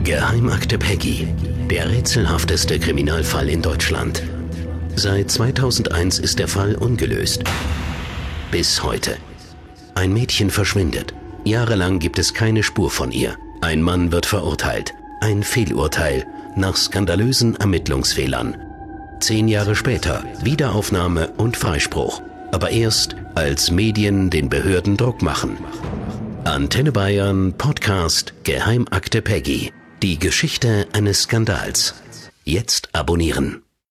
Geheimakte Peggy, der rätselhafteste Kriminalfall in Deutschland. Seit 2001 ist der Fall ungelöst. Bis heute. Ein Mädchen verschwindet. Jahrelang gibt es keine Spur von ihr. Ein Mann wird verurteilt. Ein Fehlurteil nach skandalösen Ermittlungsfehlern. 10 Jahre später Wiederaufnahme und Freispruch. Aber erst, als Medien den Behörden Druck machen. Antenne Bayern Podcast Geheimakte Peggy. Die Geschichte eines Skandals. Jetzt abonnieren.